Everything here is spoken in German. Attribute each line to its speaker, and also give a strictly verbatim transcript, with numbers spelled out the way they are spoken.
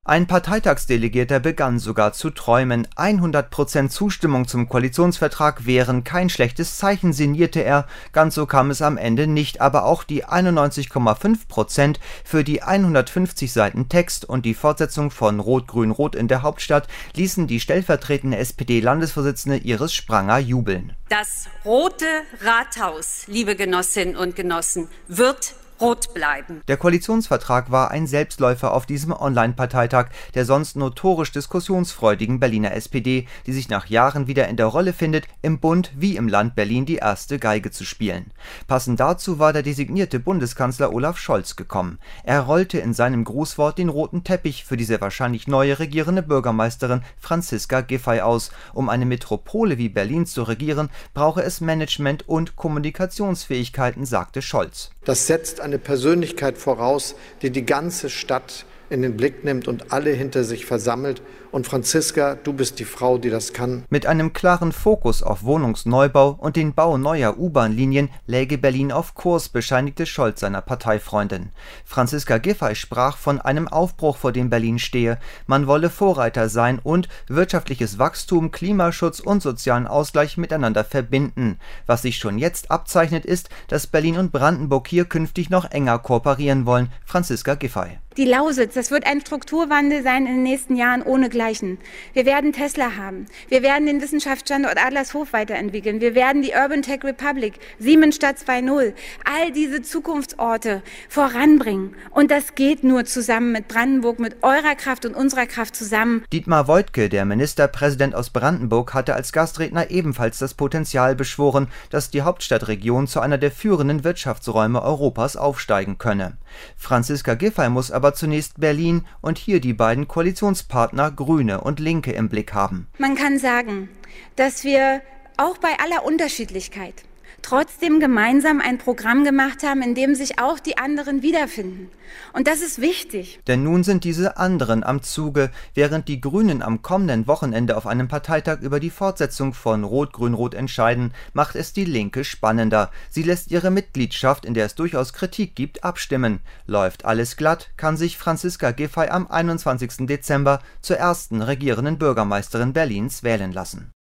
Speaker 1: Ein Parteitagsdelegierter begann sogar zu träumen. hundert Prozent Zustimmung zum Koalitionsvertrag wären kein schlechtes Zeichen, sinnierte er. Ganz so kam es am Ende nicht, aber auch die einundneunzig Komma fünf Prozent für die hundertfünfzig Seiten Text und die Fortsetzung von Rot-Grün-Rot in der Hauptstadt ließen die stellvertretende S P D-Landesvorsitzende Iris Spranger jubeln.
Speaker 2: Das Rote Rathaus, liebe Genossinnen und Genossen, wird rot bleiben.
Speaker 1: Der Koalitionsvertrag war ein Selbstläufer auf diesem Online-Parteitag der sonst notorisch diskussionsfreudigen Berliner S P D, die sich nach Jahren wieder in der Rolle findet, im Bund wie im Land Berlin die erste Geige zu spielen. Passend dazu war der designierte Bundeskanzler Olaf Scholz gekommen. Er rollte in seinem Grußwort den roten Teppich für die sehr wahrscheinlich neue regierende Bürgermeisterin Franziska Giffey aus. Um eine Metropole wie Berlin zu regieren, brauche es Management- und Kommunikationsfähigkeiten, sagte Scholz.
Speaker 3: Das setzt eine Persönlichkeit voraus, die die ganze Stadt in den Blick nimmt und alle hinter sich versammelt. Und Franziska, du bist die Frau, die das kann.
Speaker 1: Mit einem klaren Fokus auf Wohnungsneubau und den Bau neuer U-Bahn-Linien läge Berlin auf Kurs, bescheinigte Scholz seiner Parteifreundin. Franziska Giffey sprach von einem Aufbruch, vor dem Berlin stehe. Man wolle Vorreiter sein und wirtschaftliches Wachstum, Klimaschutz und sozialen Ausgleich miteinander verbinden. Was sich schon jetzt abzeichnet, ist, dass Berlin und Brandenburg hier künftig noch enger kooperieren wollen. Franziska Giffey.
Speaker 4: Die Lausitz, das wird ein Strukturwandel sein in den nächsten Jahren ohnegleichen. Wir werden Tesla haben. Wir werden den Wissenschaftsstandort Adlershof weiterentwickeln. Wir werden die Urban Tech Republic, Siemensstadt zwei Punkt null, all diese Zukunftsorte voranbringen. Und das geht nur zusammen mit Brandenburg, mit eurer Kraft und unserer Kraft zusammen.
Speaker 1: Dietmar Woidke, der Ministerpräsident aus Brandenburg, hatte als Gastredner ebenfalls das Potenzial beschworen, dass die Hauptstadtregion zu einer der führenden Wirtschaftsräume Europas aufsteigen könne. Franziska Giffey muss aber zunächst Berlin und hier die beiden Koalitionspartner Grüne und Linke im Blick haben.
Speaker 4: Man kann sagen, dass wir auch bei aller Unterschiedlichkeit trotzdem gemeinsam ein Programm gemacht haben, in dem sich auch die anderen wiederfinden. Und das ist wichtig.
Speaker 1: Denn nun sind diese anderen am Zuge. Während die Grünen am kommenden Wochenende auf einem Parteitag über die Fortsetzung von Rot-Grün-Rot entscheiden, macht es die Linke spannender. Sie lässt ihre Mitgliedschaft, in der es durchaus Kritik gibt, abstimmen. Läuft alles glatt, kann sich Franziska Giffey am einundzwanzigsten Dezember zur ersten regierenden Bürgermeisterin Berlins wählen lassen.